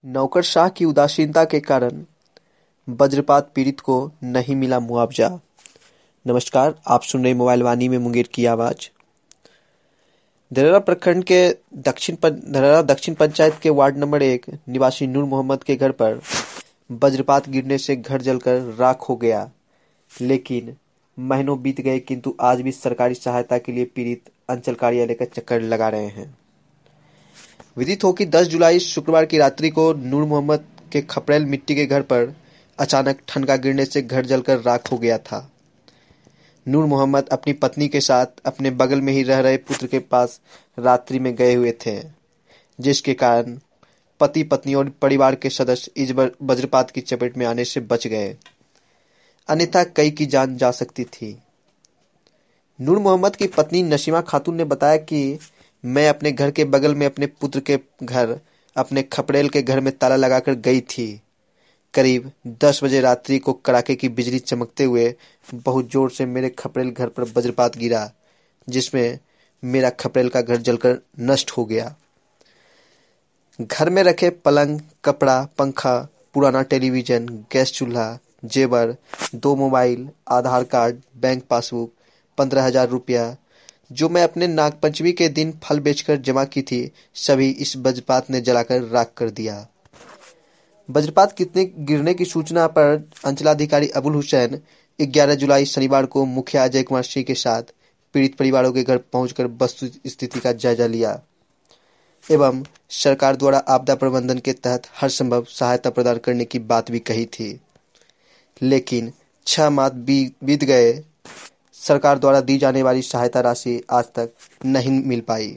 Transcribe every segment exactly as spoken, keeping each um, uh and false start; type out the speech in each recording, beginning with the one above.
नौकरशाह की उदासीनता के कारण वज्रपात पीड़ित को नहीं मिला मुआवजा। नमस्कार, आप सुन रहे मोबाइल वाणी में मुंगेर की आवाज। धरेरा प्रखंड के दक्षिण धरेरा दक्षिण पंचायत के वार्ड नंबर एक निवासी नूर मोहम्मद के घर पर वज्रपात गिरने से घर जलकर राख हो गया। लेकिन महीनों बीत गए किंतु आज भी सरकारी सहायता के लिए पीड़ित अंचल कार्यालय का चक्कर लगा रहे हैं। विदित हो कि दस जुलाई शुक्रवार की रात्रि को नूर मोहम्मद के खपरेल मिट्टी के घर पर अचानक ठनका गिरने से घर जलकर राख हो गया था। नूर मोहम्मद अपनी पत्नी के साथ अपने बगल में ही रह रहे पुत्र के पास रात्रि में गए हुए थे, जिसके कारण पति पत्नी और परिवार के सदस्य इस वज्रपात की चपेट में आने से बच गए, अन्यथा कई की जान जा सकती थी। नूर मोहम्मद की पत्नी नसीमा खातून ने बताया कि मैं अपने घर के बगल में अपने पुत्र के घर अपने खपरेल के घर में ताला लगाकर गई थी। करीब दस बजे रात्रि को कड़ाके की बिजली चमकते हुए बहुत जोर से मेरे खपरेल घर पर वज्रपात गिरा, जिसमें मेरा खपरेल का घर जलकर नष्ट हो गया। घर में रखे पलंग, कपड़ा, पंखा, पुराना टेलीविजन, गैस चूल्हा, जेवर, दो mobile, Aadhaar card, bank passbook, पंद्रह हजार रुपया जो मैं अपने नागपंचमी के दिन फल बेचकर जमा की थी, सभी इस वज्रपात ने जलाकर राख कर दिया। वज्रपात कितने गिरने की सूचना पर अंचलाधिकारी अबुल हुसैन ग्यारह जुलाई शनिवार को मुखिया अजय कुमार सिंह के साथ पीड़ित परिवारों के घर पहुंचकर वस्तु स्थिति का जायजा लिया एवं सरकार द्वारा आपदा प्रबंधन के तहत हर संभव सहायता प्रदान करने की बात भी कही थी। लेकिन छह माह बीत गए, सरकार द्वारा दी जाने वाली सहायता राशि आज तक नहीं मिल पाई।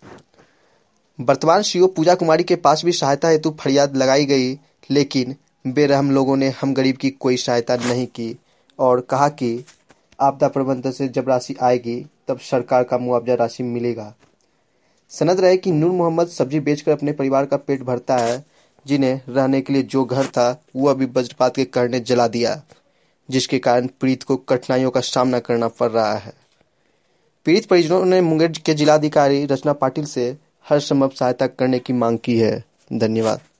वर्तमान सीओ पूजा कुमारी के पास भी सहायता हेतु फरियाद लगाई गई, लेकिन बेरहम लोगों ने हम गरीब की कोई सहायता नहीं की और कहा कि आपदा प्रबंधन से जब राशि आएगी तब सरकार का मुआवजा राशि मिलेगा। सनद रहे कि नूर मोहम्मद सब्जी बेचकर अपने परिवार का पेट भरता है, जिन्हें रहने के लिए जो घर था वो अभी वज्रपात के कारण जला दिया, जिसके कारण पीड़ित को कठिनाइयों का सामना करना पड़ रहा है। पीड़ित परिजनों ने मुंगेर के जिलाधिकारी रचना पाटिल से हर संभव सहायता करने की मांग की है। धन्यवाद।